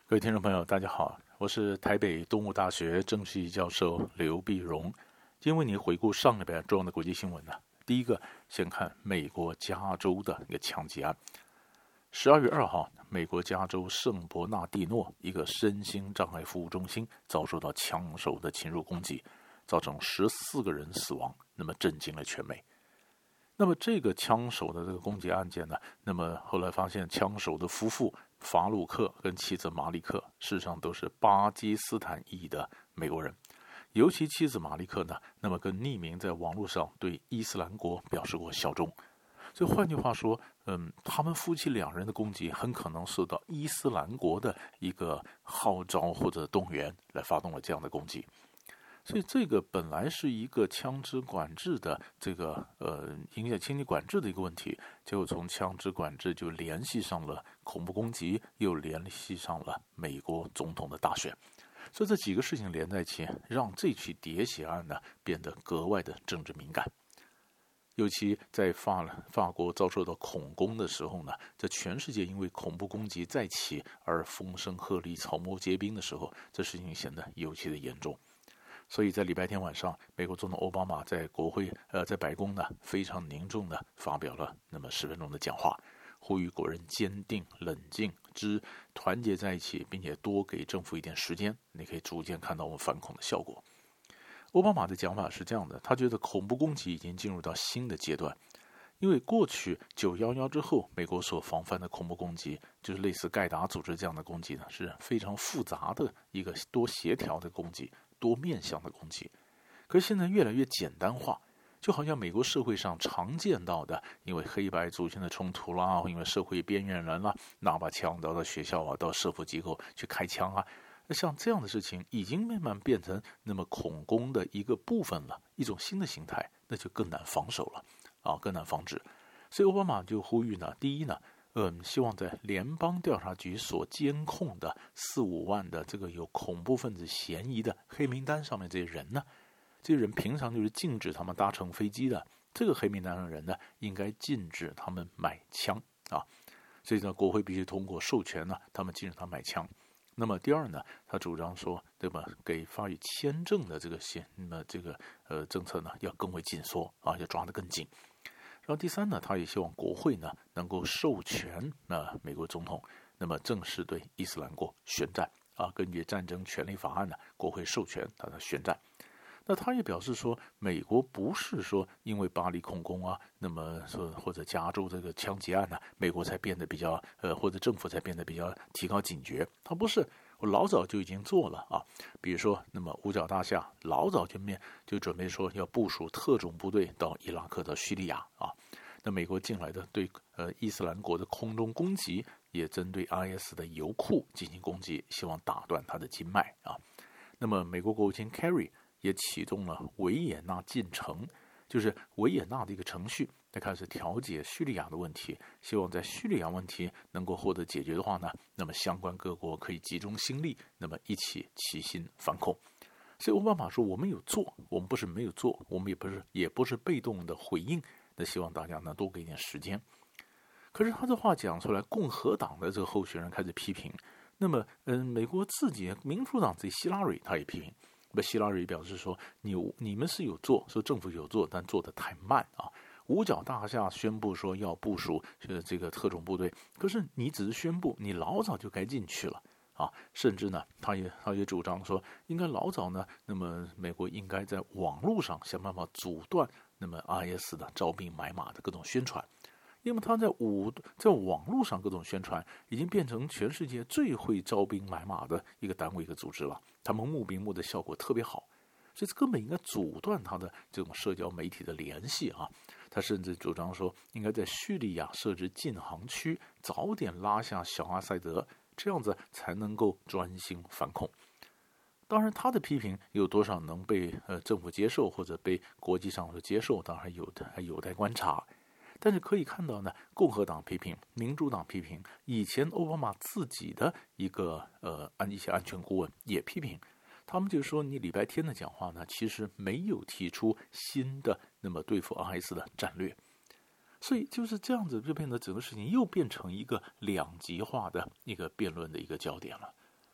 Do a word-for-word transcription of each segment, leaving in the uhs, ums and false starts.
各位听众朋友，大家好，我是台北东吴大学政治系教授刘必荣。今天为您回顾上礼拜重要的国际新闻呢。第一个，先看美国加州的一个枪击案。十二月二号，美国加州圣伯纳蒂诺一个身心障碍服务中心遭受到枪手的侵入攻击，造成十四个人死亡，那么震惊了全美。那么这个枪手的这个攻击案件呢，那么后来发现枪手的夫妇法鲁克跟妻子马利克事实上都是巴基斯坦裔的美国人，尤其妻子马利克呢，那么跟匿名在网络上对伊斯兰国表示过效忠。所以换句话说，嗯，他们夫妻两人的攻击很可能受到伊斯兰国的一个号召或者动员来发动了这样的攻击。所以这个本来是一个枪支管制的这个呃影响枪支管制的一个问题，结果从枪支管制就联系上了恐怖攻击，又联系上了美国总统的大选。所以这几个事情连在一起，让这起喋血案呢变得格外的政治敏感。尤其在法法国遭受到恐攻的时候呢，在全世界因为恐怖攻击再起而风声鹤唳、草木皆兵的时候，这事情显得尤其的严重。所以在礼拜天晚上，美国总统奥巴马在国会呃在白宫呢非常凝重的发表了那么十分钟的讲话，呼吁国人坚定、冷静、之团结在一起，并且多给政府一点时间，你可以逐渐看到我们反恐的效果。奥巴马的讲法是这样的，他觉得恐怖攻击已经进入到新的阶段，因为过去九一一之后，美国所防范的恐怖攻击，就是类似盖达组织这样的攻击呢，是非常复杂的一个多协调的攻击，多面向的攻击。可是现在越来越简单化，就好像美国社会上常见到的，因为黑白族群的冲突啦，因为社会边缘人啦，拿把枪到到学校啊，到社福机构去开枪啊，像这样的事情已经慢慢变成那么恐攻的一个部分了，一种新的形态，那就更难防守了啊，更难防止。所以奥巴马就呼吁呢，第一呢，嗯，希望在联邦调查局所监控的四五万的这个有恐怖分子嫌疑的黑名单上面这些人呢，这些人平常就是禁止他们搭乘飞机的，这个黑名单上的人呢，应该禁止他们买枪啊。所以呢，国会必须通过授权呢，他们禁止他买枪。那么第二呢，他主张说，对吧？给发予签证的这个限，那么这个呃政策呢，要更为紧缩啊，要抓得更紧。然后第三呢，他也希望国会呢能够授权那、呃、美国总统，那么正式对伊斯兰国宣战啊。根据战争权利法案呢，国会授权他的宣战。那他也表示说，美国不是说因为巴黎恐攻啊，那么说或者加州这个枪击案呢、啊，美国才变得比较呃，或者政府才变得比较提高警觉。他不是，我老早就已经做了啊。比如说，那么五角大厦老早就面就准备说要部署特种部队到伊拉克、到叙利亚啊。那美国近来的对呃伊斯兰国的空中攻击，也针对 I S 的油库进行攻击，希望打断它的经脉啊。那么美国国务卿 Kerry也启动了维也纳进程，就是维也纳的一个程序，他开始调解叙利亚的问题，希望在叙利亚问题能够获得解决的话呢，那么相关各国可以集中心力，那么一起齐心反恐。所以奥巴马说，我们有做，我们不是没有做，我们也不是也不是被动的回应，那希望大家呢多给一点时间。可是他这话讲出来，共和党的这个候选人开始批评，那么嗯，美国自己民主党这希拉蕊他也批评。那希拉蕊表示说，你你们是有做，说政府有做，但做得太慢啊。五角大厦宣布说要部署这个特种部队，可是你只是宣布，你老早就该进去了啊。甚至呢，他也他也主张说，应该老早呢，那么美国应该在网络上想办法阻断那么 I S 的招兵买马的各种宣传。因为他在五在网络上各种宣传，已经变成全世界最会招兵买马的一个单位、一个组织了。他们募兵募的效果特别好，所以根本应该阻断他的这种社交媒体的联系啊。他甚至主张说，应该在叙利亚设置禁航区，早点拉下小阿塞德，这样子才能够专心反恐。当然，他的批评有多少能被呃政府接受，或者被国际上所接受，当然有的还有待观察。但是可以看到呢，共和党批评，民主党批评，以前奥巴马自己的一个呃安一些安全顾问也批评，他们就说你礼拜天的讲话呢，其实没有提出新的那么对付 I S 的战略，所以就是这样子，就变得整个事情又变成一个两极化的一个辩论的一个焦点了。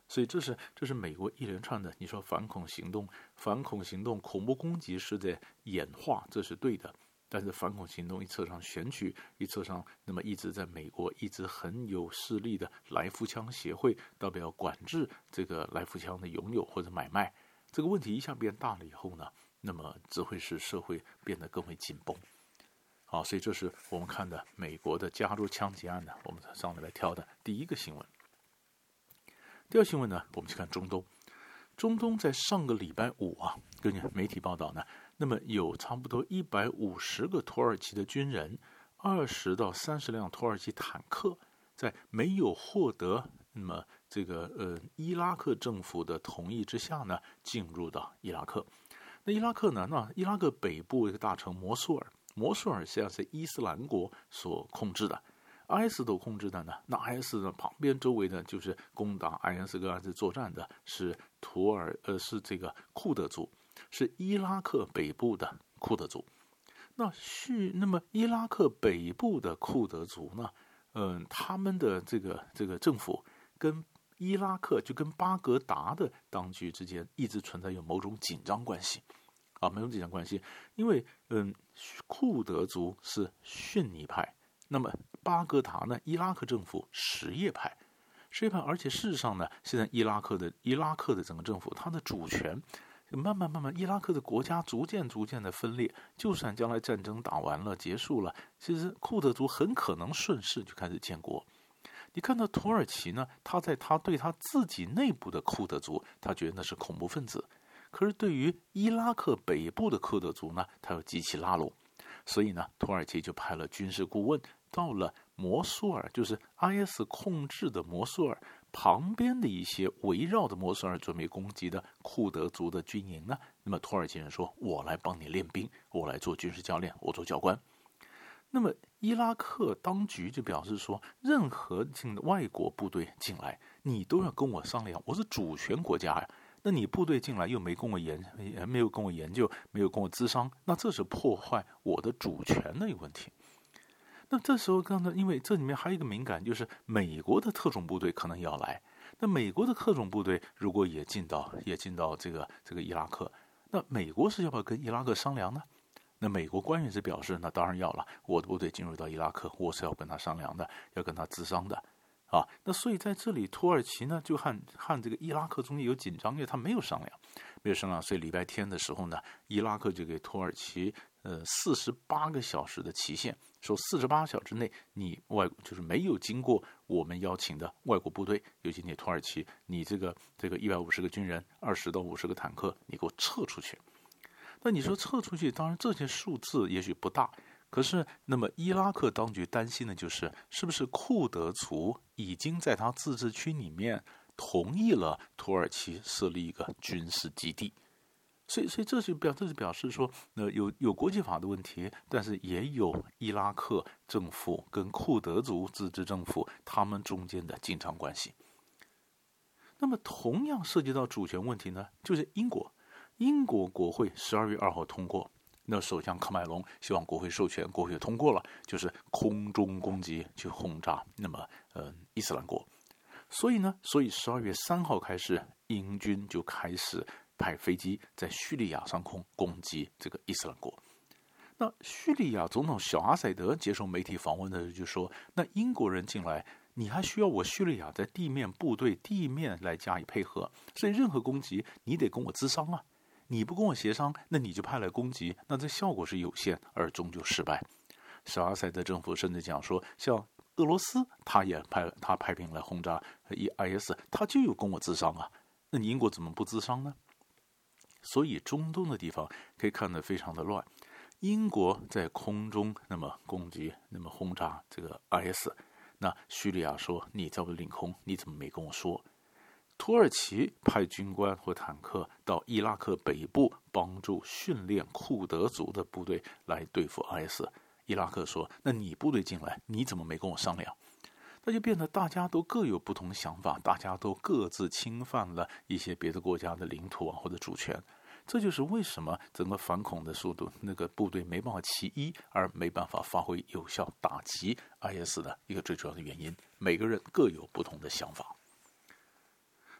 所以这是这是美国一连串的，你说反恐行动、反恐行动、恐怖攻击是在演化，这是对的。但是反恐行动一侧上选举，一侧上那么一直在美国一直很有势力的来福枪协会，代表管制这个来福枪的拥有或者买卖，这个问题一下变大了以后呢，那么只会使社会变得更为紧绷。好，所以这是我们看的美国的加州枪击案呢，我们上礼拜挑的第一个新闻。第二新闻呢，我们去看中东。中东在上个礼拜五啊，根据媒体报道呢，那么有差不多一百五十个土耳其的军人，二十到三十辆土耳其坦克，在没有获得那么这个呃伊拉克政府的同意之下呢，进入到伊拉克。那伊拉克呢，那伊拉克北部一个大城摩苏尔，摩苏尔实际上是伊斯兰国所控制的。I S 都控制的呢，那 I S 的旁边周围的就是攻打 I S 跟 I S 作战的是土耳呃是这个库德族，是伊拉克北部的库德族。那是那么伊拉克北部的库德族呢，嗯、呃，他们的这个这个政府跟伊拉克就跟巴格达的当局之间一直存在有某种紧张关系啊，某种紧张关系，因为嗯，库德族是逊尼派。那么巴格达呢？伊拉克政府什叶派，什叶派，而且事实上呢，现在伊拉克的伊拉克的整个政府，它的主权慢慢慢慢，伊拉克的国家逐渐逐渐的分裂。就算将来战争打完了结束了，其实库德族很可能顺势就开始建国。你看到土耳其呢，他在他对他自己内部的库德族，他觉得那是恐怖分子，可是对于伊拉克北部的库德族呢，他又极其拉拢。所以呢，土耳其就派了军事顾问到了摩苏尔，就是 I S 控制的摩苏尔旁边的一些围绕着摩苏尔准备攻击的库德族的军营呢。那么土耳其人说：“我来帮你练兵，我来做军事教练，我做教官。”那么伊拉克当局就表示说，任何进外国部队进来，你都要跟我商量，我是主权国家呀。那你部队进来又没跟我研，没有跟我研究，没有跟我咨商，那这是破坏我的主权的一个问题。那这时候刚才，因为这里面还有一个敏感，就是美国的特种部队可能也要来。那美国的特种部队如果也进到也进到这个这个伊拉克，那美国是要不要跟伊拉克商量呢？那美国官员是表示，那当然要了，我的部队进入到伊拉克，我是要跟他商量的，要跟他咨商的。啊，那所以在这里，土耳其呢就和和这个伊拉克中间有紧张，因为他没有商量，没有商量，所以礼拜天的时候呢，伊拉克就给土耳其呃四十八个小时的期限，说四十八小时内你外就是没有经过我们邀请的外国部队，尤其你土耳其，你这个这个一百五十个军人，二十到五十个坦克，你给我撤出去。那你说撤出去，当然这些数字也许不大。可是，那么伊拉克当局担心的就是，是不是库德族已经在他自治区里面同意了土耳其设立一个军事基地？所以，所以这就表这是表示说，呃，有有国际法的问题，但是也有伊拉克政府跟库德族自治政府他们中间的紧张关系。那么，同样涉及到主权问题呢，就是英国，英国国会十二月二号通过。那首相卡麦隆希望国会授权，国会通过了，就是空中攻击去轰炸那么呃伊斯兰国。所以呢，所以十二月三号开始，英军就开始派飞机在叙利亚上空攻击这个伊斯兰国。那叙利亚总统小阿塞德接受媒体访问的时候就说：“那英国人进来，你还需要我叙利亚在地面部队地面来加以配合，所以任何攻击你得跟我咨商啊。”你不跟我协商，那你就派来攻击，那这效果是有限，而终究失败。小阿塞德政府甚至讲说，像俄罗斯，他也派他派兵来轰炸 I S， 他就有跟我咨商啊，那你英国怎么不咨商呢？所以中东的地方可以看得非常的乱。英国在空中那么攻击，那么轰炸这个 I S， 那叙利亚说你在我的领空，你怎么没跟我说？土耳其派军官或坦克到伊拉克北部帮助训练库德族的部队来对付 I S。 伊拉克说，那你部队进来，你怎么没跟我商量？那就变得大家都各有不同的想法，大家都各自侵犯了一些别的国家的领土啊或者主权。这就是为什么整个反恐的速度，那个部队没办法齐一，而没办法发挥有效打击 I S 的一个最主要的原因。每个人各有不同的想法。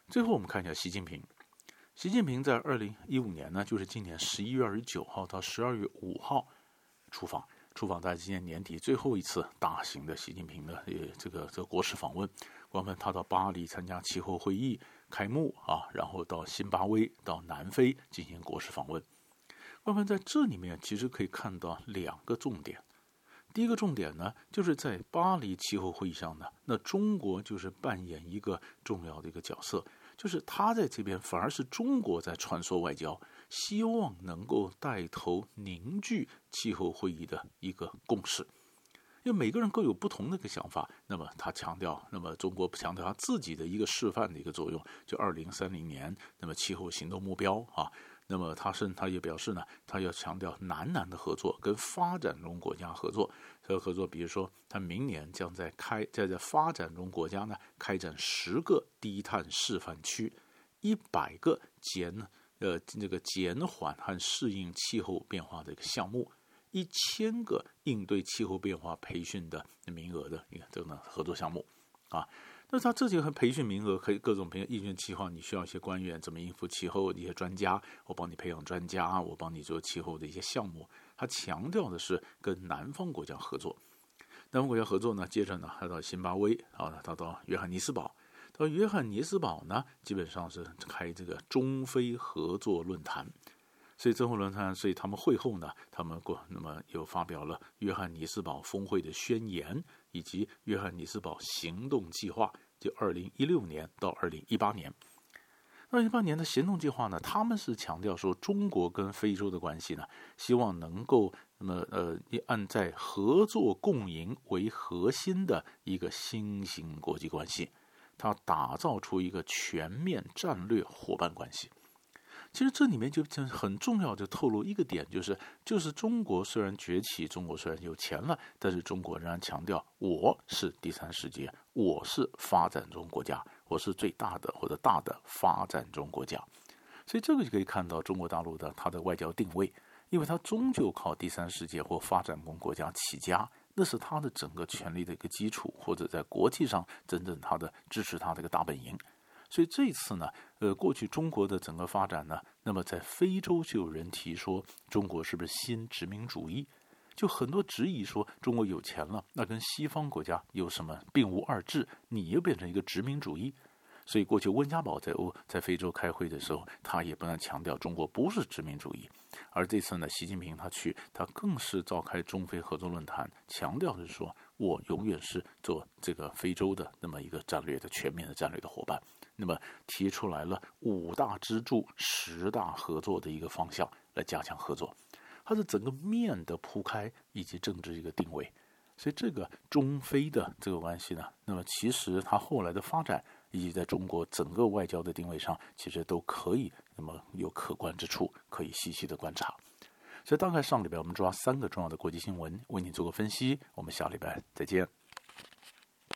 最后我们看一下习近平。习近平在二零一五年呢，就是今年十一月二十九号到十二月五号出访，出访在今年年底最后一次大型的习近平的呃这个这个国事访问。我们他到巴黎参加气候会议开幕啊，然后到辛巴威、到南非进行国事访问。我们在这里面其实可以看到两个重点。第一个重点呢，就是在巴黎气候会议上呢，那中国就是扮演一个重要的一个角色。就是他在这边反而是中国在传说外交，希望能够带头凝聚气候会议的一个共识。因为每个人各有不同的一个想法，那么他强调，那么中国强调他自己的一个示范的一个作用，就二零三零年那么气候行动目标啊。那么他是他也表示呢，他要强调南南的合作，跟发展中国家合作。这个合作，比如说，他明年将在开在在发展中国家呢开展十个低碳示范区，一百个减呃这个减缓和适应气候变化的一个项目，一千个应对气候变化培训的名额的一个这个合作项目啊。那他这些和培训名额可以各种培训应运气候，你需要一些官员怎么应付气候的一些专家，我帮你培养专家，我帮你做气候的一些项目。他强调的是跟南方国家合作，南方国家合作呢，接着呢他到辛巴威啊，他到约翰尼斯堡，到约翰尼斯堡呢，基本上是开这个中非合作论坛。所以这后论坛，所以他们会后呢，他们过那么又发表了约翰尼斯堡峰会的宣言，以及约翰尼斯堡行动计划，就二零一六年到二零一八年。二零一八年的行动计划呢，他们是强调说中国跟非洲的关系呢，希望能够那么呃按在合作共赢为核心的一个新型国际关系，它打造出一个全面战略伙伴关系。其实这里面就很重要，就透露一个点，就是就是中国虽然崛起，中国虽然有钱了，但是中国仍然强调我是第三世界，我是发展中国家，我是最大的或者大的发展中国家。所以这个就可以看到中国大陆的它的外交定位，因为它终究靠第三世界或发展中国家起家，那是它的整个权力的一个基础，或者在国际上真正它的支持它的一个大本营。所以这一次呢，呃，过去中国的整个发展呢，那么在非洲就有人提说，中国是不是新殖民主义？就很多质疑说，中国有钱了，那跟西方国家有什么并无二致？你又变成一个殖民主义？所以过去温家宝在欧在非洲开会的时候，他也不断强调中国不是殖民主义。而这次呢，习近平他去，他更是召开中非合作论坛，强调的是说，我永远是做这个非洲的那么一个战略的全面的战略的伙伴。那么提出来了五大支柱、十大合作的一个方向来加强合作，它是整个面的铺开以及政治一个定位。所以这个中非的这个关系呢，那么其实它后来的发展以及在中国整个外交的定位上，其实都可以那么有可观之处，可以细细的观察。所以大概上礼拜我们抓三个重要的国际新闻，为你做个分析。我们下礼拜再见。